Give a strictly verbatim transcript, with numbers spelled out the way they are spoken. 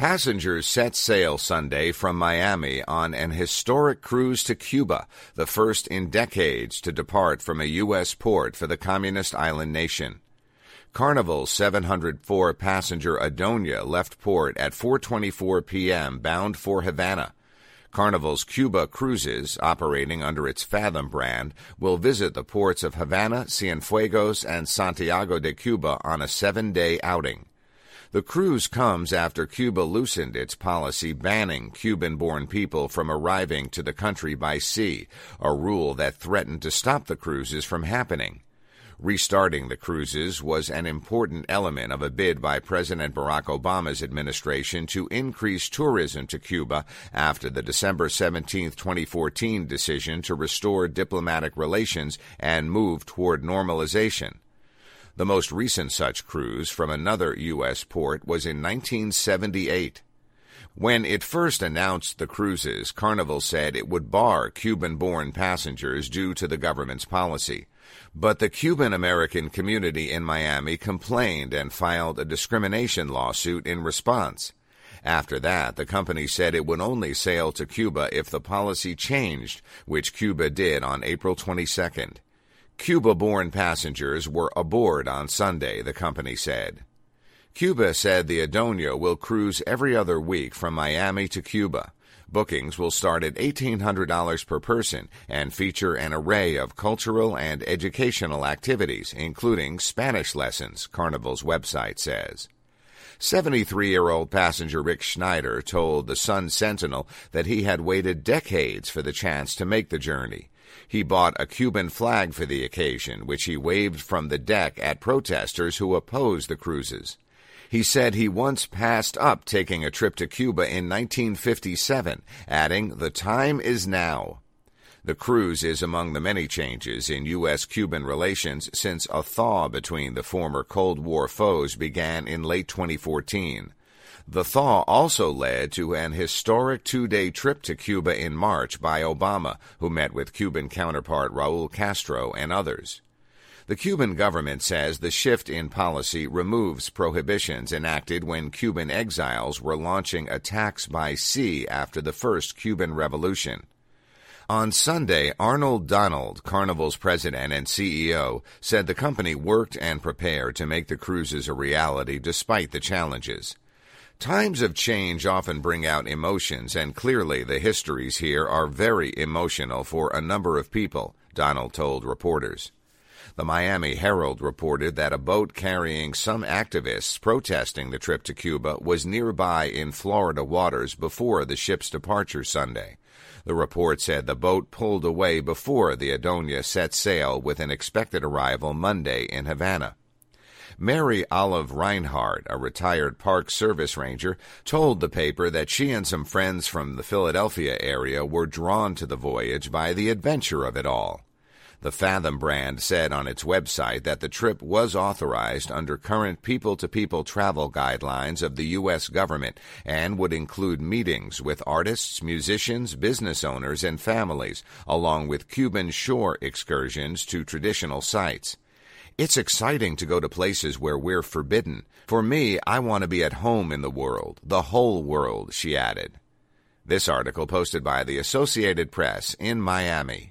Passengers set sail Sunday from Miami on an historic cruise to Cuba, the first in decades to depart from a U S port for the communist island nation. Carnival's seven hundred four passenger Adonia left port at four twenty-four p.m. bound for Havana. Carnival's Cuba cruises, operating under its Fathom brand, will visit the ports of Havana, Cienfuegos, and Santiago de Cuba on a seven-day outing. The cruise comes after Cuba loosened its policy banning Cuban-born people from arriving to the country by sea, a rule that threatened to stop the cruises from happening. Restarting the cruises was an important element of a bid by President Barack Obama's administration to increase tourism to Cuba after the December seventeenth, twenty fourteen decision to restore diplomatic relations and move toward normalization. The most recent such cruise from another U S port was in nineteen seventy-eight. When it first announced the cruises, Carnival said it would bar Cuban-born passengers due to the government's policy. But the Cuban-American community in Miami complained and filed a discrimination lawsuit in response. After that, the company said it would only sail to Cuba if the policy changed, which Cuba did on April twenty-second. Cuba-born passengers were aboard on Sunday, the company said. Cuba said the Adonia will cruise every other week from Miami to Cuba. Bookings will start at eighteen hundred dollars per person and feature an array of cultural and educational activities, including Spanish lessons, Carnival's website says. seventy-three-year-old passenger Rick Schneider told the Sun Sentinel that he had waited decades for the chance to make the journey. He bought a Cuban flag for the occasion, which he waved from the deck at protesters who opposed the cruises. He said he once passed up taking a trip to Cuba in nineteen fifty-seven, adding, "The time is now." The cruise is among the many changes in U S-Cuban relations since a thaw between the former Cold War foes began in late twenty fourteen. The thaw also led to an historic two-day trip to Cuba in March by Obama, who met with Cuban counterpart Raul Castro and others. The Cuban government says the shift in policy removes prohibitions enacted when Cuban exiles were launching attacks by sea after the first Cuban Revolution. On Sunday, Arnold Donald, Carnival's president and C E O, said the company worked and prepared to make the cruises a reality despite the challenges. Times of change often bring out emotions, and clearly the histories here are very emotional for a number of people, Donald told reporters. The Miami Herald reported that a boat carrying some activists protesting the trip to Cuba was nearby in Florida waters before the ship's departure Sunday. The report said the boat pulled away before the Adonia set sail with an expected arrival Monday in Havana. Mary Olive Reinhardt, a retired Park Service ranger, told the paper that she and some friends from the Philadelphia area were drawn to the voyage by the adventure of it all. The Fathom brand said on its website that the trip was authorized under current people-to-people travel guidelines of the U S government and would include meetings with artists, musicians, business owners, and families, along with Cuban shore excursions to traditional sites. "It's exciting to go to places where we're forbidden. For me, I want to be at home in the world, the whole world," she added. This article posted by the Associated Press in Miami.